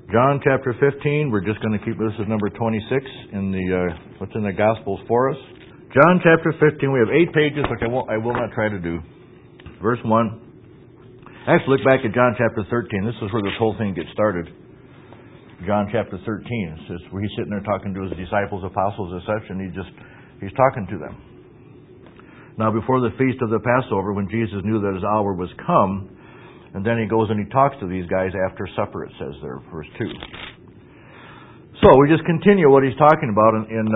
John chapter 15, we're just going to keep this as number 26 in the what's in the Gospels for us. John chapter 15, we have 8 pages, which I will not try to do. Verse 1. Actually, look back at John chapter 13. This is where this whole thing gets started. John chapter 13. It says where he's sitting there talking to his disciples, apostles, and such, and he's talking to them. Now, before the feast of the Passover, when Jesus knew that his hour was come, and then he goes and he talks to these guys after supper, it says there, verse 2. So, we just continue what he's talking about in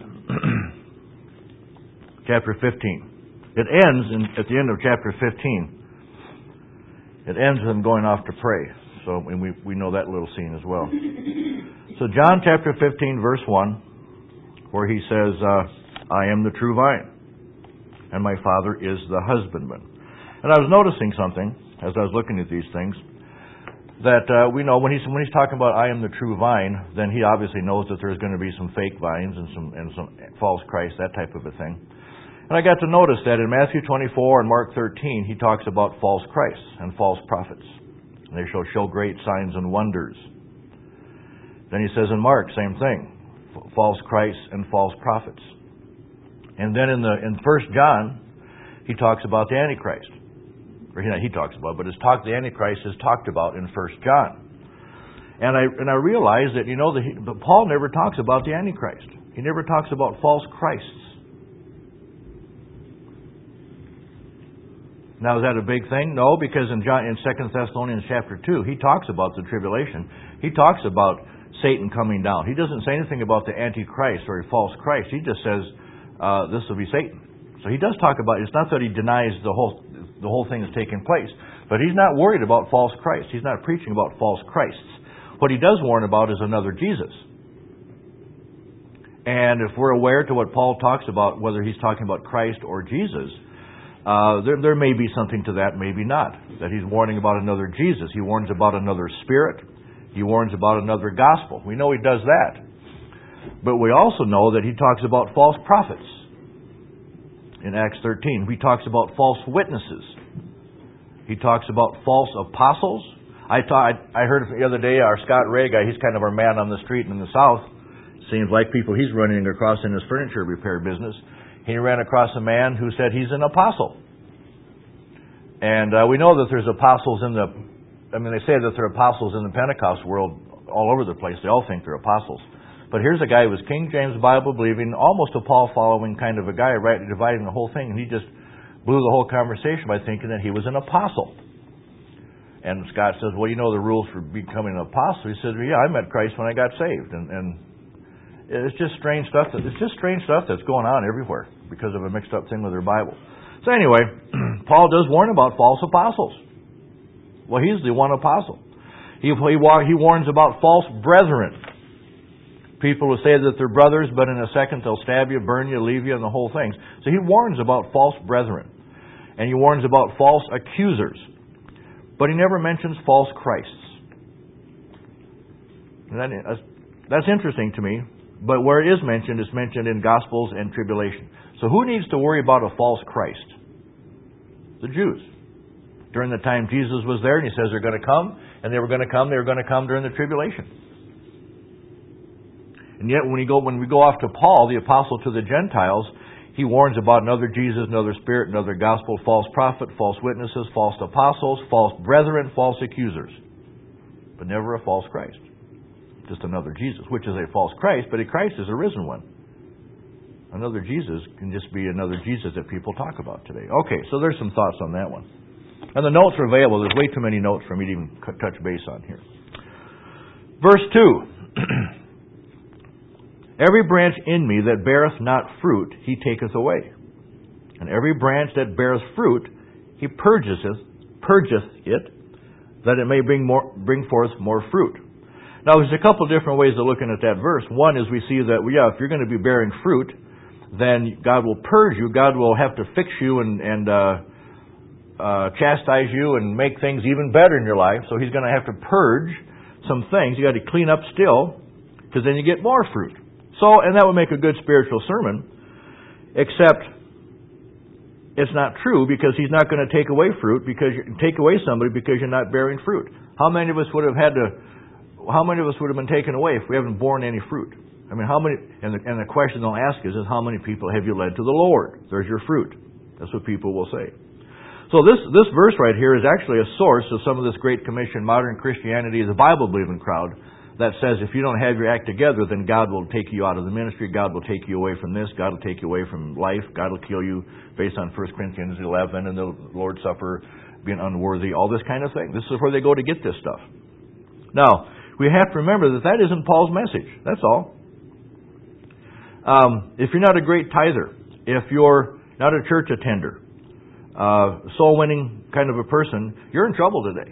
chapter 15. It ends at the end of chapter 15. It ends with him going off to pray. So, and we know that little scene as well. So, John chapter 15, verse 1, where he says, I am the true vine, and my Father is the husbandman. And I was noticing something as I was looking at these things, that we know when he's talking about I am the true vine, then he obviously knows that there's going to be some fake vines and some false Christ, that type of a thing. And I got to notice that in Matthew 24 and Mark 13, he talks about false Christs and false prophets. And they shall show great signs and wonders. Then he says in Mark, same thing, false Christs and false prophets. And then in 1 John, he talks about the Antichrist. Or he talks about, but the Antichrist is talked about in 1 John. And I realized that, but Paul never talks about the Antichrist. He never talks about false Christs. Now, is that a big thing? No, because in 2 Thessalonians chapter 2, he talks about the tribulation. He talks about Satan coming down. He doesn't say anything about the Antichrist or a false Christ. He just says, this will be Satan. So he does talk about, it's not that he denies the whole thing is taking place. But he's not worried about false Christ. He's not preaching about false Christs. What he does warn about is another Jesus. And if we're aware to what Paul talks about, whether he's talking about Christ or Jesus, there may be something to that, maybe not. That he's warning about another Jesus. He warns about another spirit. He warns about another gospel. We know he does that. But we also know that he talks about false prophets. In Acts 13, he talks about false witnesses. He talks about false apostles. I heard the other day, our Scott Ray guy, he's kind of our man on the street in the South. Seems like people he's running across in his furniture repair business. He ran across a man who said he's an apostle. And we know that there's apostles they say that there are apostles in the Pentecost world all over the place. They all think they're apostles. But here's a guy who was King James Bible believing, almost a Paul following kind of a guy, right, dividing the whole thing, and he just blew the whole conversation by thinking that he was an apostle. And Scott says, well, you know the rules for becoming an apostle. He says, well, yeah, I met Christ when I got saved. And it's just strange stuff that's going on everywhere because of a mixed up thing with their Bible. So anyway, Paul does warn about false apostles. Well, he's the one apostle. He warns about false brethren. People will say that they're brothers, but in a second they'll stab you, burn you, leave you, and the whole thing. So he warns about false brethren. And he warns about false accusers. But he never mentions false Christs. And that's interesting to me. But where it is mentioned, it's mentioned in Gospels and Tribulation. So who needs to worry about a false Christ? The Jews. During the time Jesus was there, and he says they're going to come, and they were going to come during the tribulation. And yet when we go off to Paul, the apostle to the Gentiles, he warns about another Jesus, another spirit, another gospel, false prophet, false witnesses, false apostles, false brethren, false accusers. But never a false Christ. Just another Jesus, which is a false Christ, but a Christ is a risen one. Another Jesus can just be another Jesus that people talk about today. Okay, so there's some thoughts on that one. And the notes are available. There's way too many notes for me to even touch base on here. Verse 2. Every branch in me that beareth not fruit, he taketh away. And every branch that beareth fruit, he purgeth it, that it may bring forth more fruit. Now, there's a couple different ways of looking at that verse. One is we see that, if you're going to be bearing fruit, then God will purge you. God will have to fix you and chastise you and make things even better in your life. So He's going to have to purge some things. You got to clean up still, because then you get more fruit. So, and that would make a good spiritual sermon, except it's not true, because He's not going to take away fruit, take away somebody because you're not bearing fruit. How many of us would have had to how many of us would have been taken away if we haven't borne any fruit? I mean, how many? And the question they'll ask is how many people have you led to the Lord? There's your fruit. That's what people will say. So this verse right here is actually a source of some of this Great Commission, modern Christianity, the Bible-believing crowd, that says if you don't have your act together, then God will take you out of the ministry, God will take you away from this, God will take you away from life, God will kill you based on 1 Corinthians 11 and the Lord's Supper being unworthy, all this kind of thing. This is where they go to get this stuff. Now, we have to remember that isn't Paul's message. That's all. If you're not a great tither, if you're not a church attender, soul-winning kind of a person, you're in trouble today.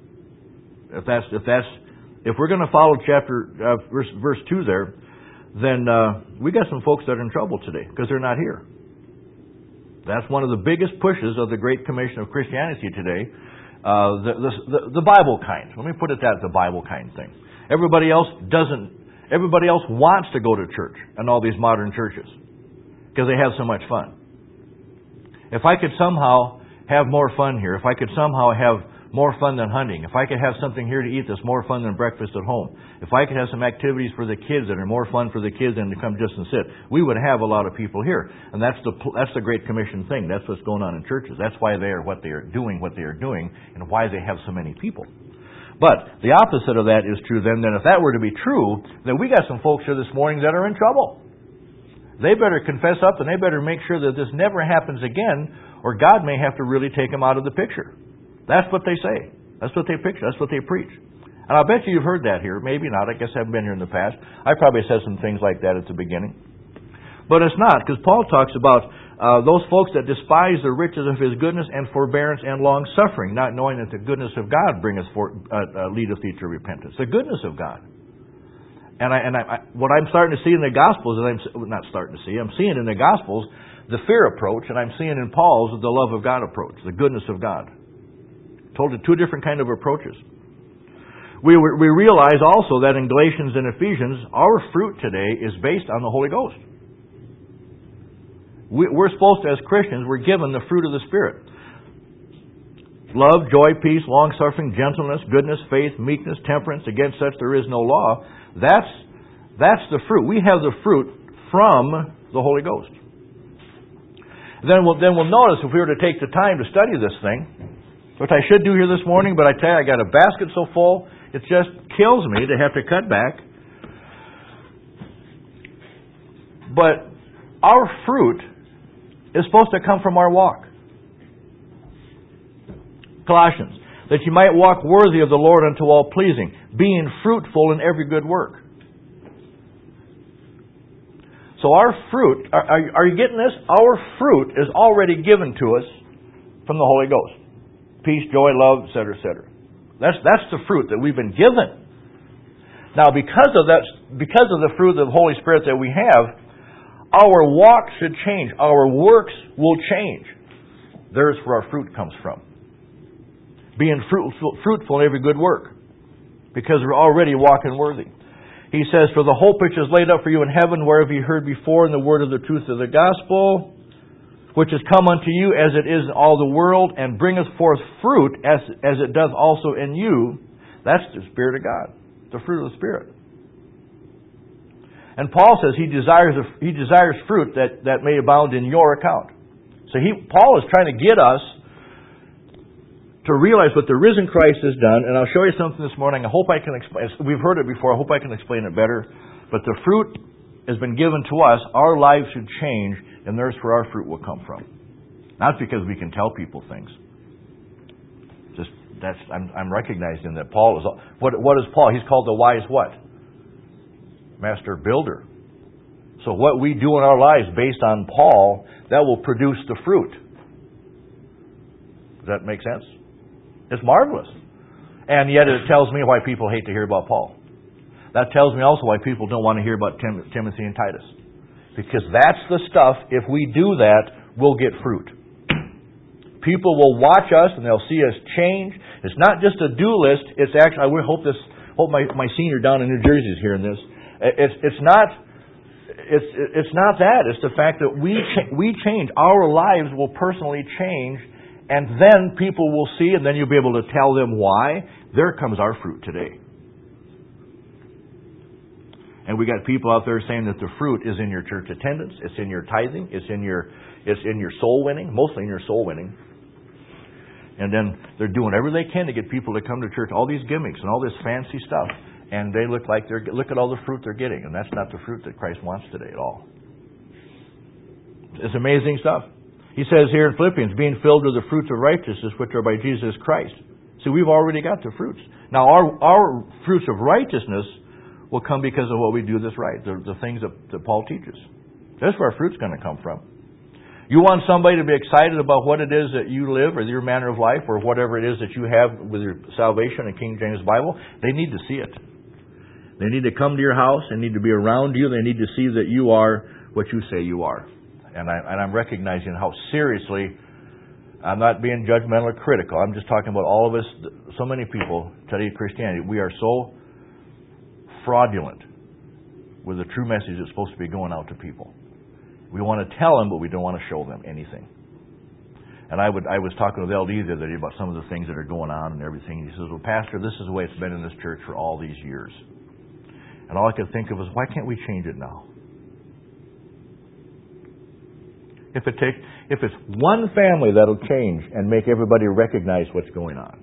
If we're going to follow verse 2 there, then we got some folks that are in trouble today because they're not here. That's one of the biggest pushes of the Great Commission of Christianity today, the Bible kind. Let me put it that, the Bible kind thing. Everybody else wants to go to church and all these modern churches because they have so much fun. If I could somehow have more fun here, if I could somehow have more fun than hunting, if I could have something here to eat that's more fun than breakfast at home, if I could have some activities for the kids that are more fun for the kids than to come just and sit, we would have a lot of people here. And that's the Great Commission thing. That's what's going on in churches. That's why they are what they are doing, and why they have so many people. But the opposite of that is true then if that were to be true, then we got some folks here this morning that are in trouble. They better confess up and they better make sure that this never happens again, or God may have to really take them out of the picture. That's what they say. That's what they picture. That's what they preach. And I'll bet you've heard that here. Maybe not. I guess I haven't been here in the past. I probably said some things like that at the beginning. But it's not, because Paul talks about those folks that despise the riches of His goodness and forbearance and long-suffering, not knowing that the goodness of God leadeth thee to repentance. The goodness of God. And what I'm starting to see in the Gospels, I'm seeing in the Gospels the fear approach, and I'm seeing in Paul's the love of God approach, the goodness of God. Told you two different kind of approaches. We realize also that in Galatians and Ephesians, our fruit today is based on the Holy Ghost. We're supposed to, as Christians, we're given the fruit of the Spirit. Love, joy, peace, long-suffering, gentleness, goodness, faith, meekness, temperance. Against such there is no law. That's the fruit. We have the fruit from the Holy Ghost. Then we'll notice, if we were to take the time to study this thing, which I should do here this morning, but I tell you, I got a basket so full, it just kills me to have to cut back. But our fruit is supposed to come from our walk. Colossians, that you might walk worthy of the Lord unto all pleasing, being fruitful in every good work. So our fruit, are you getting this? Our fruit is already given to us from the Holy Ghost. Peace, joy, love, etc., etc. That's the fruit that we've been given. Now, because of the fruit of the Holy Spirit that we have, our walk should change. Our works will change. There's where our fruit comes from. Being fruitful in every good work. Because we're already walking worthy. He says, for the hope which is laid up for you in heaven, wherever you heard before in the word of the truth of the gospel, which has come unto you as it is in all the world, and bringeth forth fruit as it doth also in you. That's the Spirit of God. The fruit of the Spirit. And Paul says he desires fruit that may abound in your account. So Paul is trying to get us to realize what the risen Christ has done. And I'll show you something this morning. I hope I can explain. We've heard it before. I hope I can explain it better. But the fruit has been given to us. Our lives should change, and there's where our fruit will come from. Not because we can tell people things. I'm recognizing that Paul is. What is Paul? He's called the wise what? Master builder. So what we do in our lives based on Paul, that will produce the fruit. Does that make sense? It's marvelous. And yet it tells me why people hate to hear about Paul. That tells me also why people don't want to hear about Timothy and Titus. Because that's the stuff, if we do that, we'll get fruit. People will watch us and they'll see us change. It's not just a do list. It's actually, I hope my senior down in New Jersey is hearing this. It's not that. It's the fact that we change. Our lives will personally change, and then people will see, and then you'll be able to tell them why. There comes our fruit today. And we got people out there saying that the fruit is in your church attendance, it's in your tithing, it's in your soul winning, mostly in your soul winning. And then they're doing everything they can to get people to come to church, all these gimmicks and all this fancy stuff. And they look at all the fruit they're getting. And that's not the fruit that Christ wants today at all. It's amazing stuff. He says here in Philippians, being filled with the fruits of righteousness which are by Jesus Christ. See, we've already got the fruits. Now, our fruits of righteousness will come because of what we do that's right, the things that Paul teaches. That's where our fruit's going to come from. You want somebody to be excited about what it is that you live or your manner of life or whatever it is that you have with your salvation in King James Bible, they need to see it. They need to come to your house. They need to be around you. They need to see that you are what you say you are. And I'm recognizing how seriously, I'm not being judgmental or critical. I'm just talking about all of us, so many people study Christianity. We are so fraudulent with the true message that's supposed to be going out to people. We want to tell them, but we don't want to show them anything. And I was talking with LD the other day about some of the things that are going on and everything. He says, well, Pastor, this is the way it's been in this church for all these years. And all I could think of was, why can't we change it now? If it's one family that'll change and make everybody recognize what's going on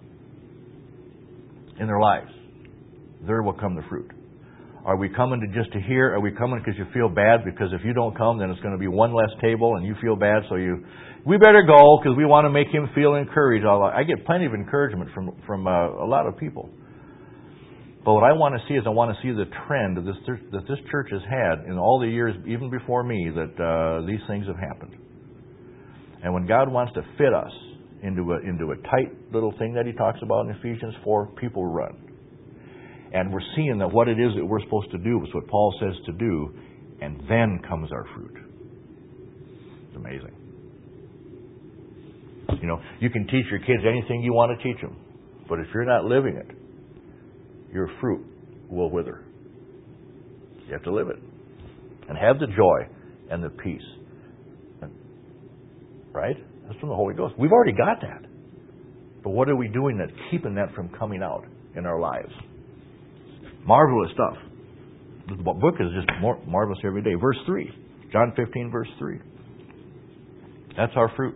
in their lives, there will come the fruit. Are we coming to hear? Are we coming because you feel bad? Because if you don't come, then it's going to be one less table and you feel bad, so we better go because we want to make him feel encouraged. I get plenty of encouragement from a lot of people. But what I want to see is I want to see the trend that this church has had in all the years, even before me, that these things have happened. And when God wants to fit us into a tight little thing that He talks about in Ephesians 4, people run. And we're seeing that what it is that we're supposed to do is what Paul says to do, and then comes our fruit. It's amazing. You know, you can teach your kids anything you want to teach them, but if you're not living it, your fruit will wither. You have to live it. And have the joy and the peace. Right? That's from the Holy Ghost. We've already got that. But what are we doing that's keeping that from coming out in our lives? Marvelous stuff. The book is just more marvelous every day. Verse 3. John 15, verse 3. That's our fruit.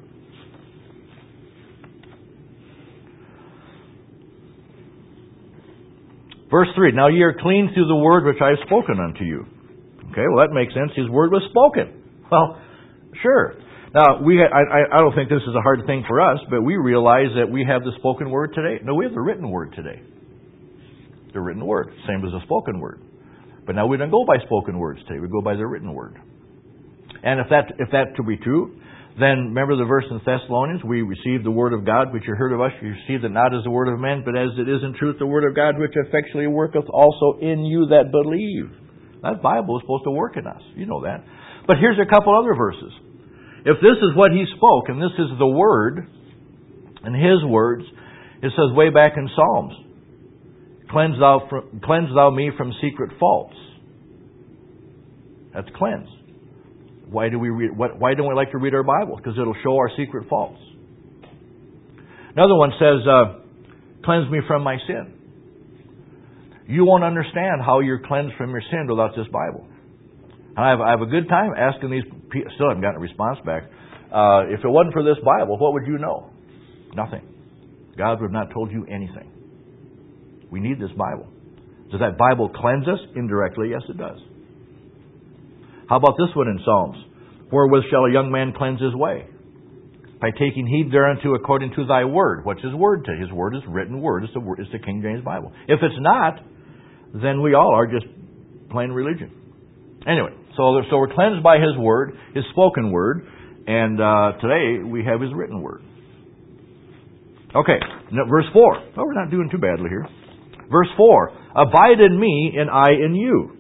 Verse 3, now ye are clean through the word which I have spoken unto you. Okay, well that makes sense. His word was spoken. Well, sure. Now, I don't think this is a hard thing for us, but we realize that we have the spoken word today. No, we have the written word today. The written word, same as the spoken word. But now we don't go by spoken words today. We go by the written word. And if that to be true, then remember the verse in Thessalonians, we received the word of God, which you heard of us. You received it not as the word of men, but as it is in truth the word of God, which effectually worketh also in you that believe. That Bible is supposed to work in us. You know that. But here's a couple other verses. If this is what He spoke, and this is the Word, and His words, it says way back in Psalms, cleanse thou me from secret faults. That's cleanse. Why don't we like to read our Bible? Because it'll show our secret faults. Another one says, cleanse me from my sin. You won't understand how you're cleansed from your sin without this Bible. And I have a good time asking these people. Still haven't gotten a response back. If it wasn't for this Bible, what would you know? Nothing. God would have not told you anything. We need this Bible. Does that Bible cleanse us? Indirectly, yes, it does. How about this one in Psalms? Wherewith shall a young man cleanse his way? By taking heed thereunto according to thy word. What's His word to? His word is written word. It's the King James Bible. If it's not, then we all are just plain religion. Anyway, so we're cleansed by His word, His spoken word, and today we have His written word. Okay, verse 4. Oh, we're not doing too badly here. Verse 4. Abide in me, and I in you.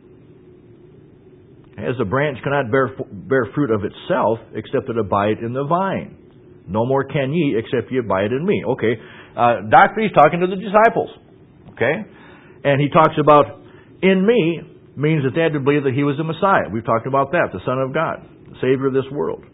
As a branch cannot bear fruit of itself, except it abide in the vine. No more can ye, except ye abide in me. Okay, He's talking to the disciples. Okay, and He talks about in me means that they had to believe that He was the Messiah. We've talked about that, the Son of God, the Savior of this world.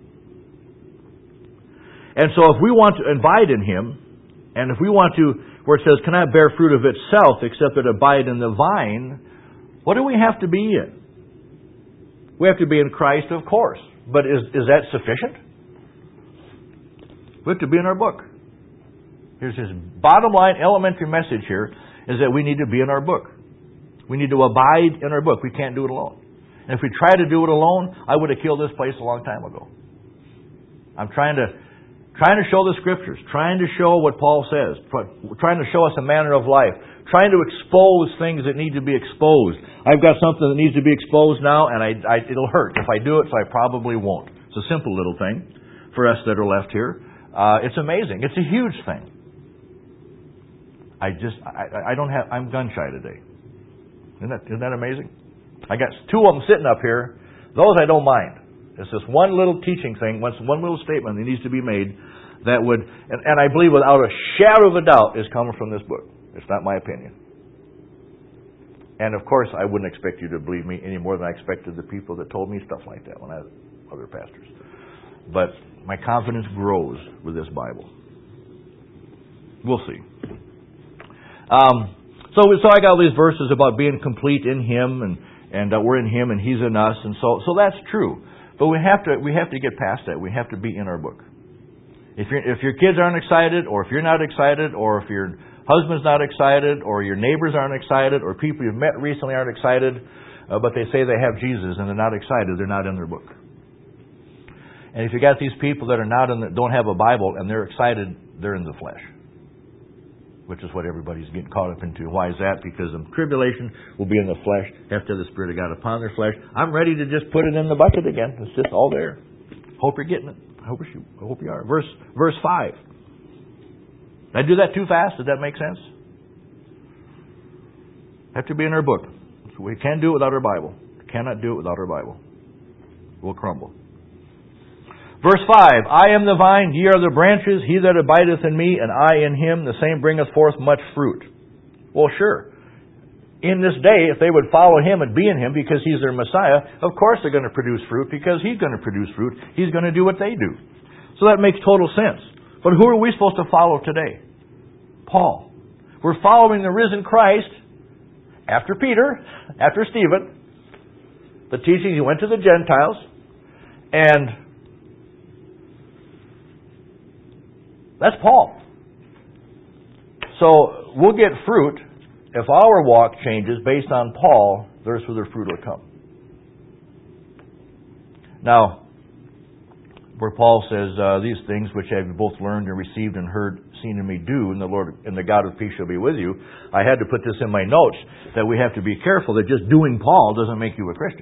And so if we want to abide in Him, and if we want to, where it says, cannot bear fruit of itself except it abide in the vine, What do we have to be in? We have to be in Christ, of course. But is that sufficient? We have to be in our book. Here's his bottom line, elementary message here, is that we need to be in our book. We need to abide in our book. We can't do it alone. And if we try to do it alone, I would have killed this place a long time ago. I'm trying to show the Scriptures, trying to show what Paul says, trying to show us a manner of life, trying to expose things that need to be exposed. I've got something that needs to be exposed now, and it'll hurt if I do it, so I probably won't. It's a simple little thing for us that are left here. It's amazing. It's a huge thing. I'm gun shy today. Isn't that amazing? I got two of them sitting up here. Those I don't mind. It's just one little teaching thing, one little statement that needs to be made that would, and I believe without a shadow of a doubt, is coming from this book. It's not my opinion. And of course, I wouldn't expect you to believe me any more than I expected the people that told me stuff like that when I had other pastors. But my confidence grows with this Bible. We'll see. So I got all these verses about being complete in Him, and we're in Him, and He's in us, and so that's true. But we have to get past that. We have to be in our book. If your kids aren't excited, or if you're not excited, or if your husband's not excited, or your neighbors aren't excited, or people you've met recently aren't excited, but they say they have Jesus and they're not excited, they're not in their book. And if you got these people that are don't have a Bible and they're excited, they're in the flesh. Which is what everybody's getting caught up into. Why is that? Because the tribulation will be in the flesh after the Spirit of God upon their flesh. I'm ready to just put it in the bucket again. It's just all there. Hope you're getting it. I hope you are. Verse 5. Did I do that too fast? Does that make sense? Have to be in our book. So we can't do it without our Bible. We cannot do it without our Bible. We'll crumble. Verse 5, I am the vine, ye are the branches, he that abideth in me, and I in him, the same bringeth forth much fruit. Well, sure. In this day, if they would follow him and be in him because he's their Messiah, of course they're going to produce fruit because he's going to produce fruit. He's going to do what they do. So that makes total sense. But who are we supposed to follow today? Paul. We're following the risen Christ after Peter, after Stephen. The teaching, he went to the Gentiles, and that's Paul. So we'll get fruit if our walk changes based on Paul. There's where the fruit will come. Now, where Paul says, "These things which have you both learned and received and heard, seen in me do, and the Lord and the God of peace shall be with you." I had to put this in my notes that we have to be careful that just doing Paul doesn't make you a Christian.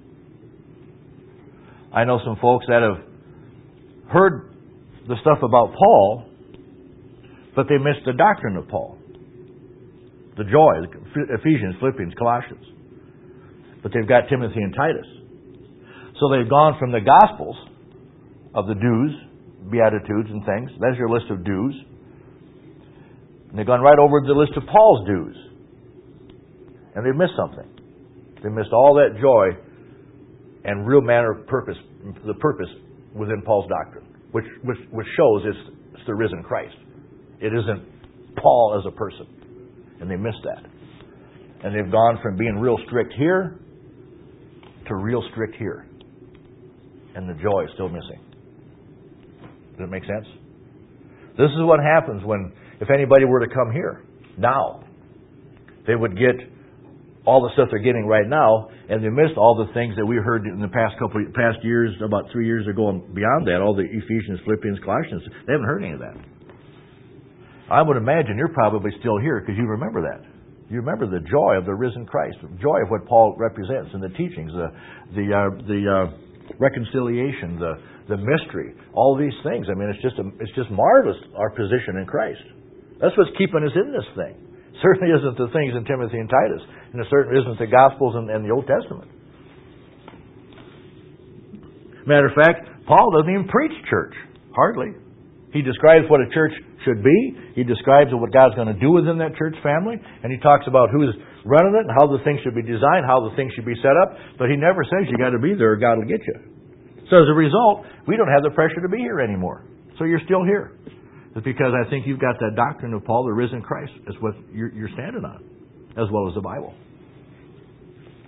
I know some folks that have heard the stuff about Paul, but they missed the doctrine of Paul. The joy, Ephesians, Philippians, Colossians. But they've got Timothy and Titus. So they've gone from the Gospels of the dues, Beatitudes and things. That's your list of dues. And they've gone right over to the list of Paul's dues. And they've missed something. They missed all that joy and real manner of purpose, the purpose within Paul's doctrine, which shows it's the risen Christ. It isn't Paul as a person. And they missed that. And they've gone from being real strict here to real strict here. And the joy is still missing. Does it make sense? This is what happens if anybody were to come here now. They would get all the stuff they're getting right now, and they missed all the things that we heard in the past years, about 3 years ago and beyond that, all the Ephesians, Philippians, Colossians. They haven't heard any of that. I would imagine you're probably still here because you remember that. You remember the joy of the risen Christ, the joy of what Paul represents in the teachings, the reconciliation, the mystery, all these things. I mean, it's just marvelous, our position in Christ. That's what's keeping us in this thing. It certainly isn't the things in Timothy and Titus, and it certainly isn't the Gospels and the Old Testament. Matter of fact, Paul doesn't even preach church, hardly. He describes what a church should be. He describes what God's going to do within that church family. And he talks about who's running it and how the things should be designed, how the things should be set up. But he never says you got to be there or God will get you. So as a result, we don't have the pressure to be here anymore. So you're still here. It's because I think you've got that doctrine of Paul, the risen Christ, is what you're standing on, as well as the Bible.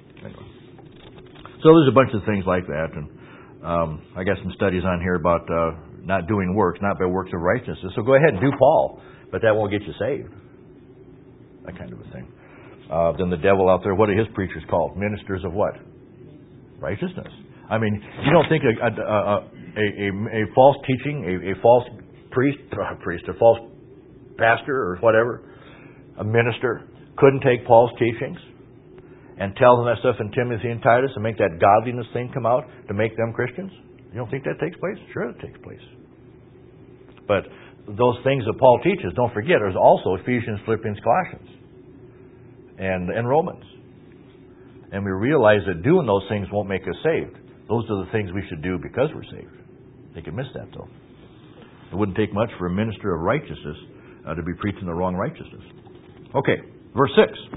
So there's a bunch of things like that, and I got some studies on here about not doing works, not by works of righteousness. So go ahead and do Paul, but that won't get you saved. That kind of a thing. Then the devil out there, what are his preachers called? Ministers of what? Righteousness. I mean, you don't think a false teaching, a false priest, a false pastor or whatever, a minister, couldn't take Paul's teachings and tell them that stuff in Timothy and Titus and make that godliness thing come out to make them Christians? You don't think that takes place? Sure it takes place. But those things that Paul teaches, don't forget, there's also Ephesians, Philippians, Colossians, and Romans. And we realize that doing those things won't make us saved. Those are the things we should do because we're saved. They can miss that, though. It wouldn't take much for a minister of righteousness to be preaching the wrong righteousness. Okay, verse 6.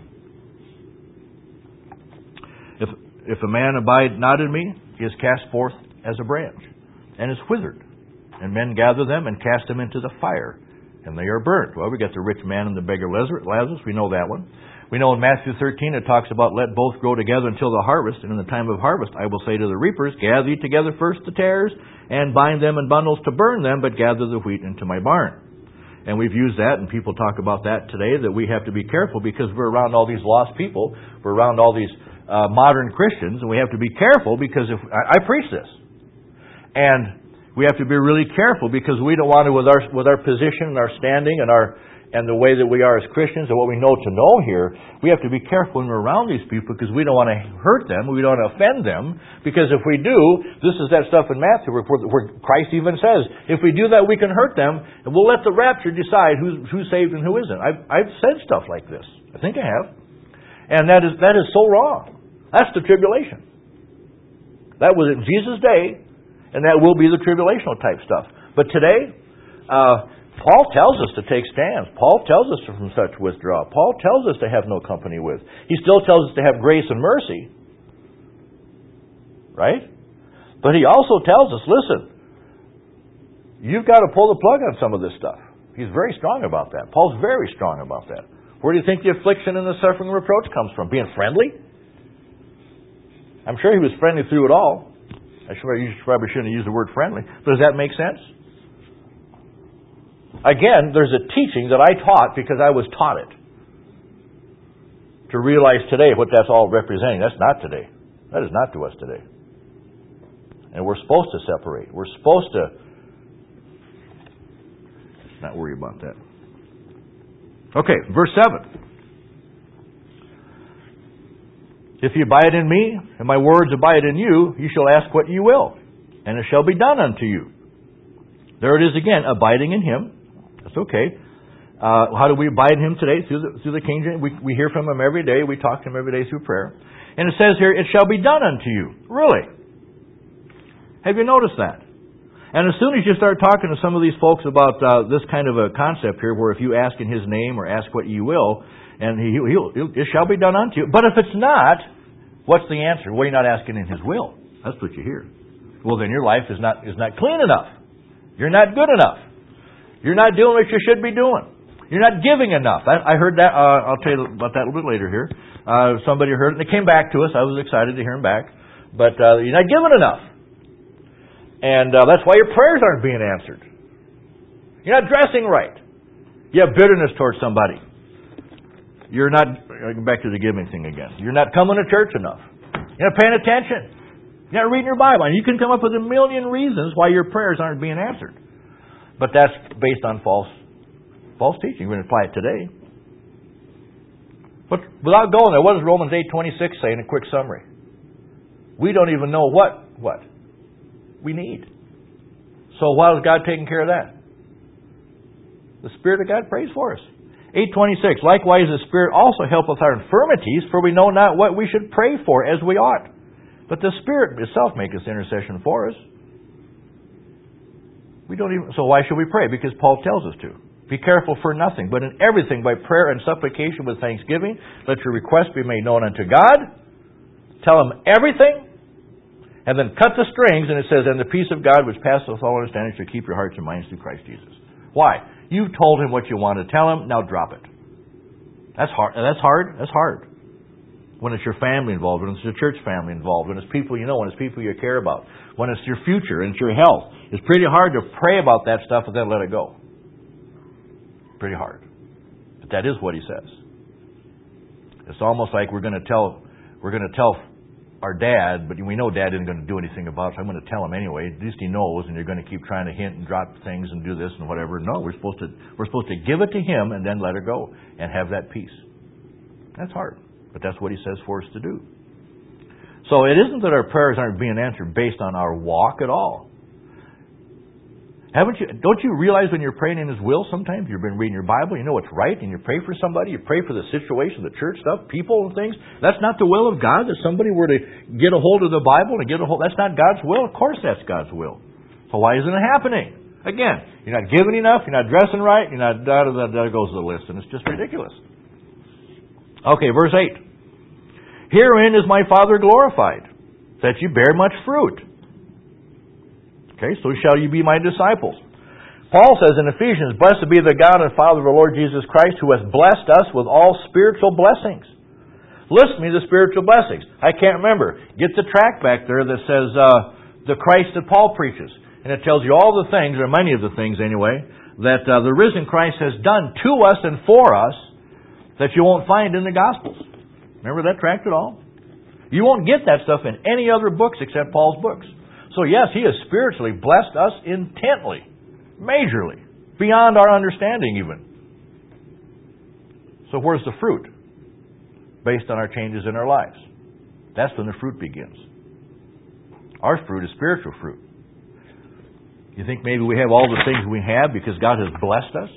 If a man abide not in me, he is cast forth as a branch, and is withered. And men gather them and cast them into the fire, and they are burnt. Well, we got the rich man and the beggar Lazarus. We know that one. We know in Matthew 13 it talks about let both grow together until the harvest, and in the time of harvest I will say to the reapers, gather ye together first the tares, and bind them in bundles to burn them, but gather the wheat into my barn. And we've used that, and people talk about that today, that we have to be careful because we're around all these lost people. We're around all these modern Christians, and we have to be careful because if I preach this. And we have to be really careful because we don't want to, with our position and our standing and the way that we are as Christians and what we know to know here, we have to be careful when we're around these people because we don't want to hurt them, we don't want to offend them, because if we do, this is that stuff in Matthew where Christ even says, if we do that we can hurt them, and we'll let the rapture decide who's saved and who isn't. I've said stuff like this. I think I have. And that is so wrong. That's the tribulation. That was in Jesus' day, and that will be the tribulational type stuff. But today, Paul tells us to take stands. Paul tells us to from such withdraw. Paul tells us to have no company with. He still tells us to have grace and mercy. Right? But he also tells us, listen, you've got to pull the plug on some of this stuff. He's very strong about that. Paul's very strong about that. Where do you think the affliction and the suffering and reproach comes from? Being friendly? I'm sure he was friendly through it all. I probably shouldn't have used the word friendly. But does that make sense? Again, there's a teaching that I taught because I was taught it. To realize today what that's all representing. That's not today. That is not to us today. And we're supposed to separate. We're supposed to not worry about that. Okay, verse 7. If you abide in me, and my words abide in you, you shall ask what you will, and it shall be done unto you. There it is again, abiding in him. That's okay. How do we abide in him today? Through the King James. We hear from him every day. We talk to him every day through prayer. And it says here, it shall be done unto you. Really? Have you noticed that? And as soon as you start talking to some of these folks about this kind of a concept here, where if you ask in his name or ask what you will, and it shall be done unto you. But if it's not, what's the answer? Well, you're not asking in his will. That's what you hear. Well, then your life is not clean enough. You're not good enough. You're not doing what you should be doing. You're not giving enough. I heard that. I'll tell you about that a little bit later here. Somebody heard it, and they came back to us. I was excited to hear them back. But you're not giving enough. And that's why your prayers aren't being answered. You're not dressing right. You have bitterness towards somebody. You're not, back to the giving thing again. You're not coming to church enough. You're not paying attention. You're not reading your Bible. And you can come up with a million reasons why your prayers aren't being answered. But that's based on false teaching. We're going to apply it today. But without going there, what does Romans 8:26 say in a quick summary? We don't even know what we need. So why is God taking care of that? The Spirit of God prays for us. 8:26, likewise the Spirit also helpeth our infirmities, for we know not what we should pray for as we ought. But the Spirit itself maketh intercession for us. So why should we pray? Because Paul tells us to. Be careful for nothing, but in everything by prayer and supplication with thanksgiving, let your requests be made known unto God. Tell Him everything, and then cut the strings, and it says, and the peace of God which passeth all understanding shall keep your hearts and minds through Christ Jesus. Why? You've told Him what you want to tell Him, now drop it. That's hard. That's hard. When it's your family involved, when it's your church family involved, when it's people you know, when it's people you care about, when it's your future and it's your health. It's pretty hard to pray about that stuff and then let it go. Pretty hard. But that is what he says. It's almost like we're going to tell our dad, but we know dad isn't going to do anything about it, so I'm going to tell him anyway. At least he knows, and you're going to keep trying to hint and drop things and do this and whatever. No, we're supposed to give it to him and then let it go and have that peace. That's hard, but that's what he says for us to do. So it isn't that our prayers aren't being answered based on our walk at all. Don't you realize when you're praying in His will sometimes? You've been reading your Bible, you know what's right, and you pray for somebody, you pray for the situation, the church stuff, people and things. That's not the will of God, that somebody were to get a hold of the Bible and that's not God's will. Of course that's God's will. So why isn't it happening? Again, you're not giving enough, you're not dressing right, you're not da-da-da-da goes the list, and it's just ridiculous. Okay, verse 8. Herein is my Father glorified, that you bear much fruit. Okay, so shall you be my disciples. Paul says in Ephesians, Blessed be the God and Father of the Lord Jesus Christ, who has blessed us with all spiritual blessings. List me the spiritual blessings. I can't remember. Get the tract back there that says the Christ that Paul preaches. And it tells you all the things, or many of the things anyway, that the risen Christ has done to us and for us that you won't find in the Gospels. Remember that tract at all? You won't get that stuff in any other books except Paul's books. So yes, He has spiritually blessed us intently, majorly, beyond our understanding even. So where's the fruit? Based on our changes in our lives. That's when the fruit begins. Our fruit is spiritual fruit. You think maybe we have all the things we have because God has blessed us?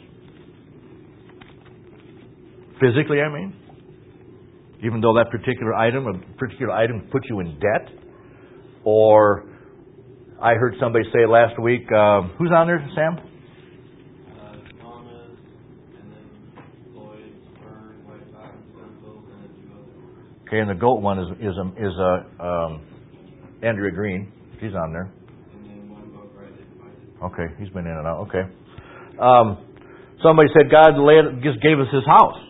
Physically, I mean. Even though that particular item puts you in debt. Or I heard somebody say last week, who's on there, Sam? Thomas, and then Lloyd, Vern, White Fox, Gunville, and then two others. Okay, and the GOAT one is Andrea Green. She's on there. And then one book right in. Okay, he's been in and out. Okay. Somebody said God just gave us His house.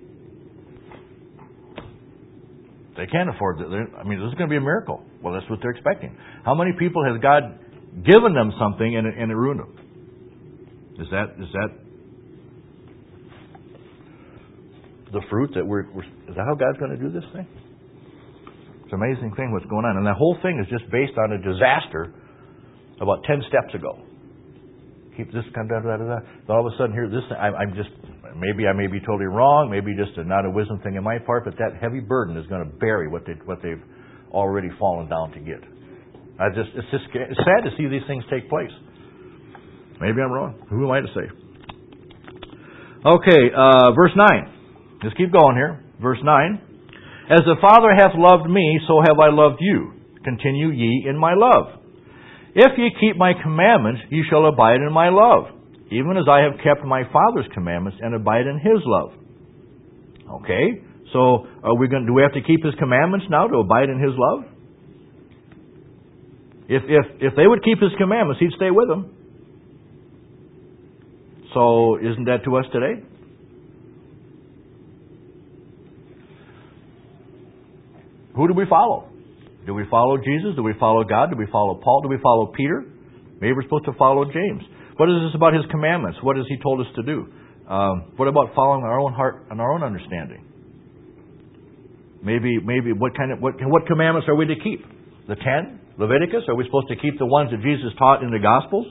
They can't afford it. I mean, this is going to be a miracle. Well, that's what they're expecting. How many people has God given them something and it ruined them? Is that the fruit that is that how God's going to do this thing? It's an amazing thing what's going on. And the whole thing is just based on a disaster about 10 steps ago. Keep this kind of all of a sudden here, this I'm just, maybe I may be totally wrong, maybe just not a wisdom thing in my part, but that heavy burden is going to bury what they've already fallen down to get. It's sad to see these things take place. Maybe I'm wrong. Who am I to say? Okay, verse 9. Let's keep going here. Verse 9. As the Father hath loved me, so have I loved you. Continue ye in my love. If ye keep my commandments, ye shall abide in my love, even as I have kept my Father's commandments and abide in His love. Okay, so do we have to keep His commandments now to abide in His love? If they would keep His commandments, He'd stay with them. So isn't that to us today? Who do we follow? Do we follow Jesus? Do we follow God? Do we follow Paul? Do we follow Peter? Maybe we're supposed to follow James. What is this about His commandments? What has He told us to do? What about following our own heart and our own understanding? Maybe what commandments are we to keep? The 10? Leviticus? Are we supposed to keep the ones that Jesus taught in the Gospels?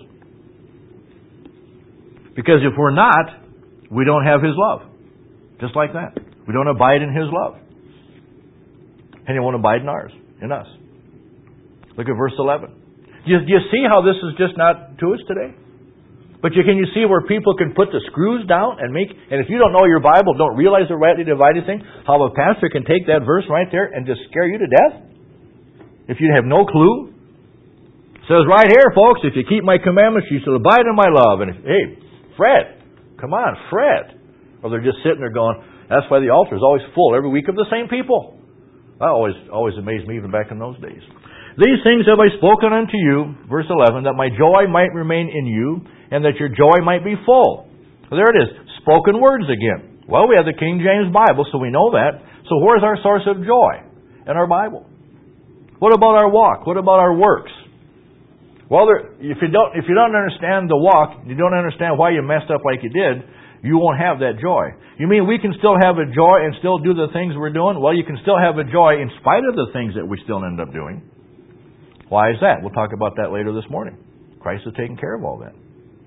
Because if we're not, we don't have His love. Just like that. We don't abide in His love. And He won't abide in ours. In us. Look at verse 11. Do you see how this is just not to us today? But can you see where people can put the screws down and if you don't know your Bible, don't realize the rightly divided thing, how a pastor can take that verse right there and just scare you to death? If you have no clue? It says right here, folks, if you keep my commandments, you shall abide in my love. And hey, Fred, come on, Fred. Or they're just sitting there going, that's why the altar is always full every week of the same people. That always amazed me even back in those days. These things have I spoken unto you, verse 11, that my joy might remain in you, and that your joy might be full. So there it is, spoken words again. Well, we have the King James Bible, so we know that. So where's our source of joy? In our Bible. What about our walk? What about our works? Well, if you don't understand the walk, you don't understand why you messed up like you did, you won't have that joy. You mean we can still have a joy and still do the things we're doing? Well, you can still have a joy in spite of the things that we still end up doing. Why is that? We'll talk about that later this morning. Christ has taken care of all that.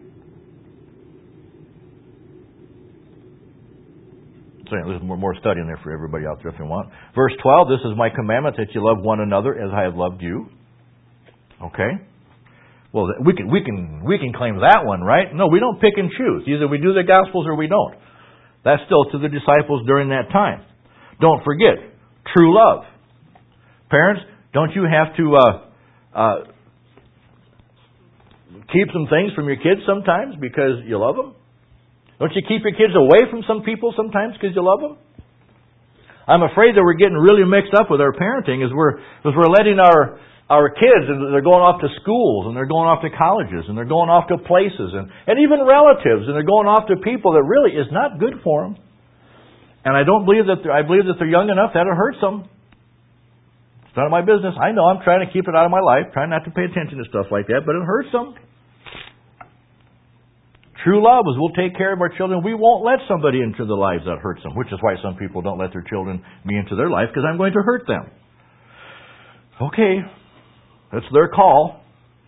So there's more study in there for everybody out there if you want. Verse 12, this is my commandment, that you love one another as I have loved you. Okay? Well, we can claim that one, right? No, we don't pick and choose. Either we do the Gospels or we don't. That's still to the disciples during that time. Don't forget, true love. Parents, don't you have to keep some things from your kids sometimes because you love them? Don't you keep your kids away from some people sometimes because you love them? I'm afraid that we're getting really mixed up with our parenting as we're letting our kids, and they're going off to schools, and they're going off to colleges, and they're going off to places, and even relatives, and they're going off to people that really is not good for them. And I believe that they're young enough that it hurts them. It's none of my business. I know I'm trying to keep it out of my life, trying not to pay attention to stuff like that, but it hurts them. True love is we'll take care of our children. We won't let somebody into the lives that hurts them, which is why some people don't let their children be into their life, because I'm going to hurt them. Okay, that's their call.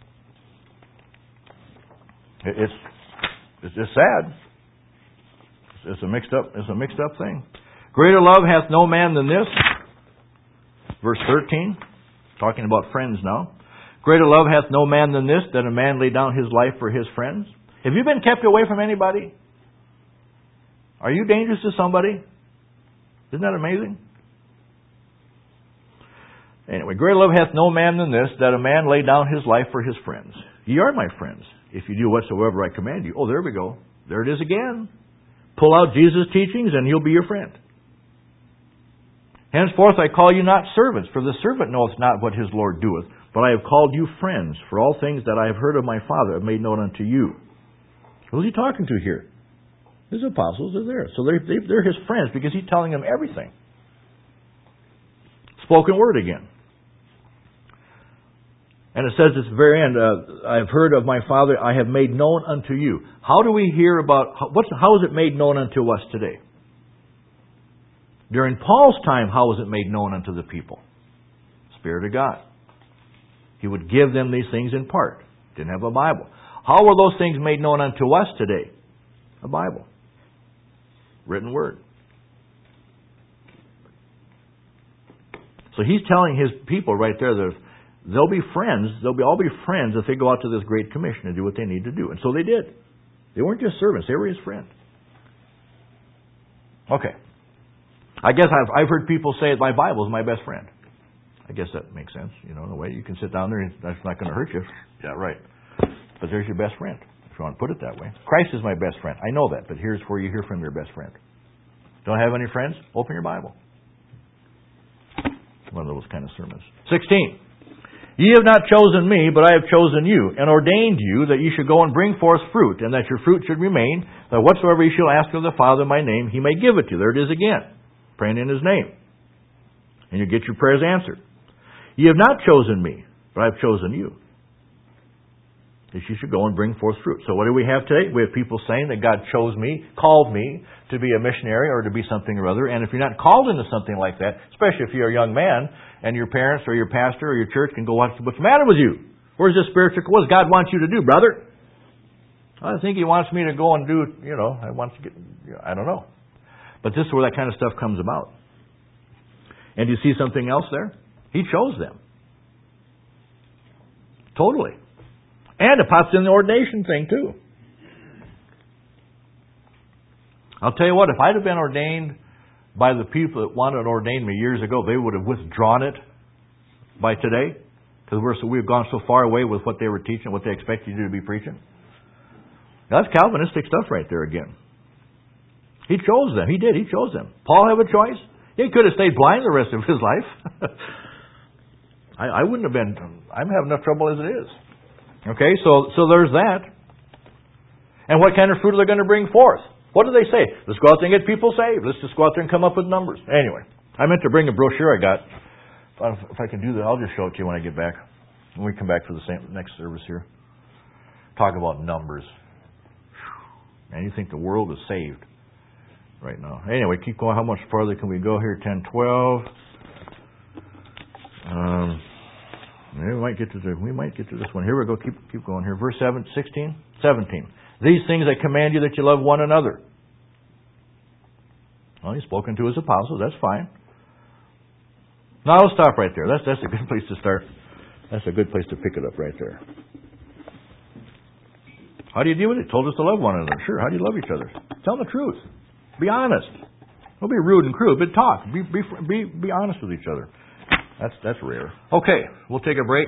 It's just sad. It's a mixed up thing. Greater love hath no man than this. Verse 13, talking about friends now. Greater love hath no man than this, that a man lay down his life for his friends. Have you been kept away from anybody? Are you dangerous to somebody? Isn't that amazing? Anyway, greater love hath no man than this, that a man lay down his life for his friends. Ye are my friends, if you do whatsoever I command you. Oh, there we go. There it is again. Pull out Jesus' teachings and he'll be your friend. Henceforth I call you not servants, for the servant knoweth not what his Lord doeth, but I have called you friends, for all things that I have heard of my Father have made known unto you. Who's he talking to here? His apostles are there. So they're his friends because he's telling them everything. Spoken word again. And it says at the very end, I have heard of my Father, I have made known unto you. How do we hear about, how is it made known unto us today? During Paul's time, how was it made known unto the people? Spirit of God. He would give them these things in part. Didn't have a Bible. How were those things made known unto us today? A Bible. Written word. So he's telling his people right there that they'll be friends, they'll all be friends if they go out to this great commission and do what they need to do. And so they did. They weren't just servants, they were his friends. Okay. I guess I've heard people say my Bible is my best friend. I guess that makes sense. You know, in a way you can sit down there and that's not going to hurt you. Yeah, right. But there's your best friend, if you want to put it that way. Christ is my best friend. I know that, but here's where you hear from your best friend. Don't have any friends? Open your Bible. One of those kind of sermons. 16. Ye have not chosen me, but I have chosen you, and ordained you that ye should go and bring forth fruit, and that your fruit should remain, that whatsoever ye shall ask of the Father in my name, he may give it to you. There it is again. Praying in his name. And you get your prayers answered. Ye have not chosen me, but I have chosen you, that you should go and bring forth fruit. So what do we have today? We have people saying that God chose me, called me to be a missionary or to be something or other. And if you're not called into something like that, especially if you're a young man and your parents or your pastor or your church can go, what's the matter with you? Where's this spiritual? What does God want you to do, brother? I think he wants me to go and do, I don't know. But this is where that kind of stuff comes about. And you see something else there? He chose them. Totally. And it pops in the ordination thing too. I'll tell you what, if I'd have been ordained by the people that wanted to ordain me years ago, they would have withdrawn it by today. Because we've gone so far away with what they were teaching, what they expected you to be preaching. Now, that's Calvinistic stuff right there again. He chose them. He did. He chose them. Paul have a choice? He could have stayed blind the rest of his life. I wouldn't have been. I'm having enough trouble as it is. Okay, so there's that. And what kind of fruit are they going to bring forth? What do they say? Let's go out there and get people saved. Let's just go out there and come up with numbers. Anyway, I meant to bring a brochure I got. If I can do that, I'll just show it to you when I get back. When we come back for the next service here. Talk about numbers. And you think the world is saved right now. Anyway, keep going. How much farther can we go here? 10, 12. We might get to this one. Here we go. Keep going here. Verse 16, 17. These things I command you, that you love one another. Well, he's spoken to his apostles. That's fine. Now I'll stop right there. That's a good place to start. That's a good place to pick it up right there. How do you deal with it? Told us to love one another. Sure. How do you love each other? Tell the truth. Be honest. Don't be rude and crude, but talk. Be honest with each other. That's rare. Okay, we'll take a break.